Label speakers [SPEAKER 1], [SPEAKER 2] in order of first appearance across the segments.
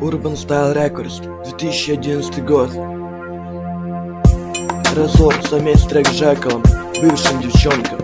[SPEAKER 1] Urban Style Records, 2011 год. Разор, совместный трек с Джеком, бывшим девчонкам.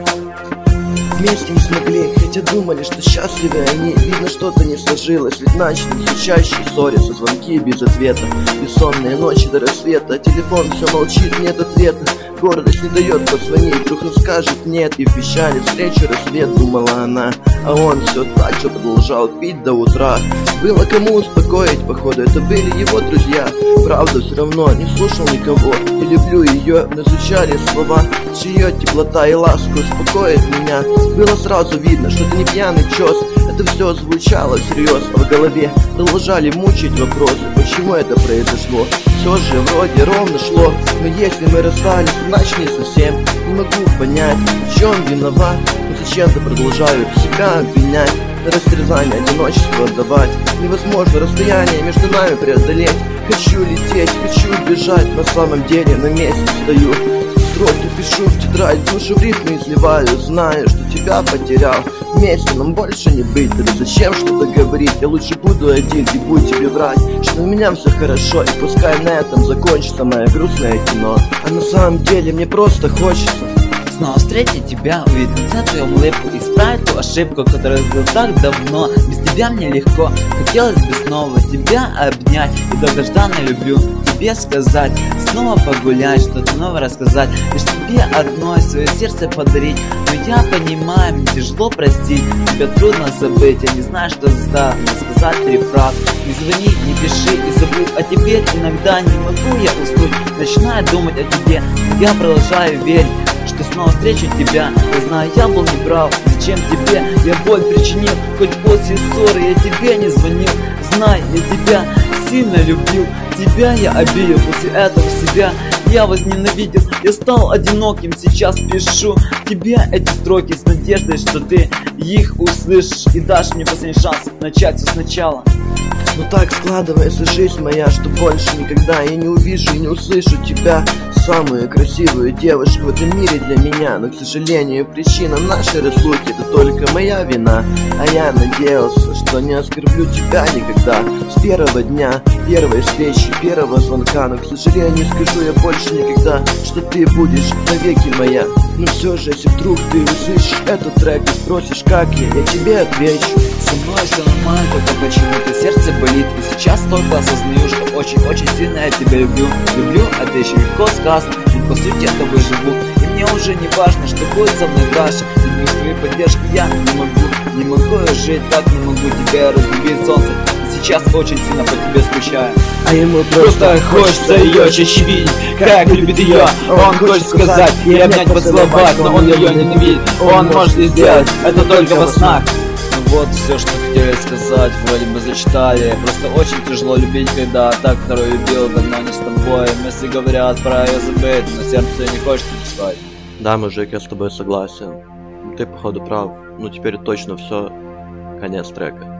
[SPEAKER 1] Вместе не смогли, хотя думали, что счастливы они. Видно, что-то не сложилось, ведь начали все чаще ссорятся, звонки без ответа. Бессонные ночи до рассвета, телефон все молчит, нет ответа. Гордость не дает позвонить, вдруг он скажет нет. И в печали встречу рассвет, думала она. А он все так же продолжал пить до утра. Было кому успокоить, походу это были его друзья. Правда, все равно не слушал никого. И люблю ее, но звучали слова. Чье теплота и ласка успокоит меня. Было сразу видно, что это не пьяный чёс. Это все звучало всерьез, а в голове продолжали мучить вопросы, почему это произошло. Все же вроде ровно шло, но если мы расстались, значит не совсем. Не могу понять, в чем виноват, но зачем-то продолжаю себя обвинять. На растерзание одиночество отдавать. Невозможно расстояние между нами преодолеть. Хочу лететь, хочу бежать, на самом деле на месте стою. Строки пишу в тетрадь, душу в ритме изливаю. Знаю, что тебя потерял, вместе нам больше не быть. Тогда зачем что-то говорить, я лучше буду один и буду тебе врать, что у меня все хорошо, и пускай на этом закончится мое грустное кино. А на самом деле мне просто хочется
[SPEAKER 2] снова встретить тебя, увидеть на твою улыбку, исправить ту ошибку, которую сделал так давно. Без тебя мне легко, хотелось бы снова тебя обнять и долгожданно люблю тебе сказать. Снова погулять, что-то новое рассказать, лишь тебе одной свое сердце подарить. Но я понимаю, мне тяжело простить, тебя трудно забыть, я не знаю, что заставит мне сказать 3 фразы. Не звони, не пиши и забудь, а теперь иногда не могу я уснуть. Начинаю думать о тебе, я продолжаю верить, что снова встречу тебя. Я знаю, я был неправ, зачем тебе я боль причинил. Хоть после ссоры я тебе не звонил. Знай, я тебя сильно любил, тебя я обидел, после этого себя я возненавидел. Я стал одиноким, сейчас пишу тебе эти строки с надеждой, что ты их услышишь и дашь мне последний шанс начать все сначала.
[SPEAKER 1] Но так складывается жизнь моя, что больше никогда я не увижу и не услышу тебя. Самую красивую девушку в этом мире для меня. Но, к сожалению, причина нашей разлуки — это только моя вина. А я надеялся, что не оскорблю тебя никогда. С первого дня, первой встречи, первого звонка. Но, к сожалению, скажу я больше никогда, что ты будешь навеки моя. Но все же, если вдруг ты услышишь этот трек и спросишь, как я тебе отвечу:
[SPEAKER 2] со мной все нормально, только почему-то сердце болит. И сейчас только осознаю, что очень-очень сильно я тебя люблю. Люблю, это еще легко сказано, ведь по сути я с тобой живу. И мне уже не важно, что будет со мной дальше. Ведь без твоей поддержки я не могу я жить, так не могу тебя разлюбить, солнце. И сейчас очень сильно по тебе скучаю.
[SPEAKER 1] А ему
[SPEAKER 2] просто хочется ее чаще видеть, как любит ее. Он хочет сказать и обнять, поцеловать, но он ее ненавидит. Он может и сделать это только во снах. Вот все, что хотели сказать, вроде бы зачитали. Просто очень тяжело любить, когда та, которую любил, давно не с тобой. Мысли говорят, пора ее забыть, но сердце не хочет отпускать.
[SPEAKER 1] Да, мужик, я с тобой согласен. Ты, походу, прав. Ну, теперь точно все. Конец трека.